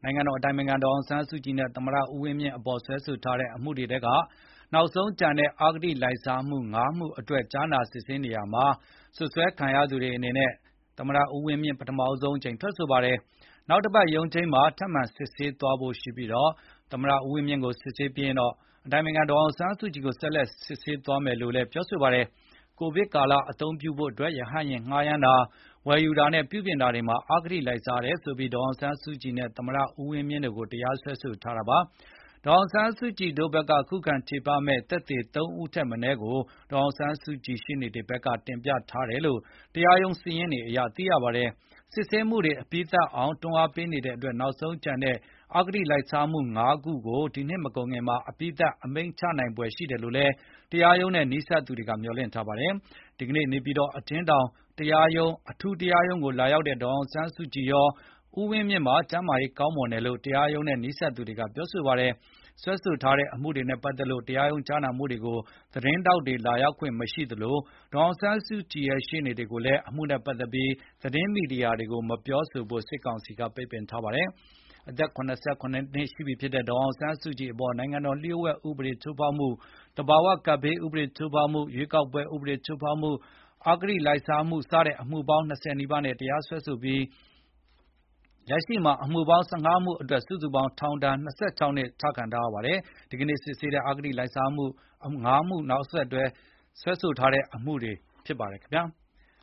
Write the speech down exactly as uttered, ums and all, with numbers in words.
နိုင်ငံတော်အတိုင်ပင်ခံဒေါ်အောင်ဆန်းစုကြည်နဲ့သမ္မတဦးဝင်းမြင့်အပေါ်စွဲဆိုထားတဲ့အမှုတွေထဲကနောက်ဆုံးကျန်တဲ့ အဂတိလိုက်စားမှု ငါးမှုအတွက်ကြားနာစစ်ဆေးနေရာမှာစွပ်စွဲခံရသူတွေအနေနဲ့သမ္မတဦးဝင်းမြင့်ပထမဆုံးအကြိမ်ထွက်ဆိုပါတယ်။ နောက်တပတ်ရုံးချိန်းမှာထပ်မံစစ်ဆေးသွားဖို့ရှိပြီးသမ္မတဦးဝင်းမြင့်ကိုစစ်ဆေးပြီးရင်တော့အတိုင်ပင်ခံဒေါ်အောင်ဆန်းစုကြည်ကိုဆက်လက်စစ်ဆေးသွားမယ်လို့လည်းပြောဆိုပါတယ်။ ကိုဗစ်ကာလအသုံးပြုဖို့အတွက်ရဟတ်ယာဉ်ငှားရမ်းတာဝယ်ယူတာနဲ့ပြုပြင်တာတွေမှာအဂတိလိုက်စားတယ်ဆိုပြီးဒေါ်အောင်ဆန်းစုကြည်နဲ့သမ္မတဦးဝင်းမြင့်တို့ကိုတရားစွဲဆိုထားတာပါ။ ဒေါ်အောင်ဆန်းစုကြည်တို့ဘက်ကခုခံချေပမယ့်သက်သေသုံးဦးထက်မနည်းကိုဒေါ်အောင်ဆန်းစုကြည်ရှေ့နေတွေဘက်ကတင်ပြထားတယ်လို့တရားရုံးစာရင်းတွေအရသိရပါတယ်။ စစ်ဆေးမှုတွေအပြီးသတ်အောင်တွန်းအားပေးနေတဲ့အတွက်နောက်ဆုံးကျန်တဲ့အဂတိလိုက်စားမှု ငါးခုကိုဒီနှစ်မကုန်ခင်အပြီးသတ်အမိန့်ချနိုင်ဖွယ်ရှိတယ်လို့လည်းတရားရုံးနဲ့နီးစပ်သူတွေကမျှော်လင့်ထားပါတယ်။ ဒီကနေ့နေပြည်တော်အကျဉ်းထောင်တရားရုံးအထူးတရားရုံးကိုလာရောက်တဲ့ဒေါ်အောင်ဆန်းစုကြည်ရောဦးဝင်းမြင့်ပါကျန်းမာရေးကောင်းမွန်တယ်လို့တရားရုံးနဲ့နီးစပ်သူတွေကပြောဆိုပါတယ်။ စွဲဆိုထားတဲ့အမှုတွေနဲ့ပတ်သက်လို့တရားရုံးကြားနာမှုတွေကိုသတင်းထောက်တွေလာရောက်ခွင့်မရှိသလိုဒေါ်အောင်ဆန်းစုကြည်ရဲ့ရှေ့နေတွေကိုလည်းအမှုနဲ့ပတ်သက်ပြီးသတင်းမီဒီယာတွေကိုမပြောဆိုဖို့စစ်ကောင်စီကပိတ်ပင်ထားပါတယ်။ အသက် ၇၇ နှစ်ရှိပြီဖြစ်တဲ့ဒေါ်အောင်ဆန်းစုကြည်အပေါ်နိုင်ငံတော်လျှို့ဝှက်ဥပဒေချိုးဖောက်မှု၊ သဘာဝကပ်ဘေးဥပဒေချိုးဖောက်မှု၊ ရွေးကောက်ပွဲဥပဒေချိုးဖောက်မှု၊ အဂတိလိုက်စားမှုစတဲ့အမှုပေါင်း ၂၀ နီးပါးနဲ့တရားစွဲဆိုပြီးလက်ရှိမှာအမှုပေါင်း ၁၅ မှုအတွက်စုစုပေါင်းထောင်ဒဏ် ၂၆ နှစ်ချခံထားရပါတယ်။ ဒီကနေ့စစ်ဆေးတဲ့အဂတိလိုက်စားမှု ငါးမှုတွေနောက်ဆက်တွဲစွဲဆိုထားတဲ့အမှုတွေဖြစ်ပါတယ်ခင်ဗျာ။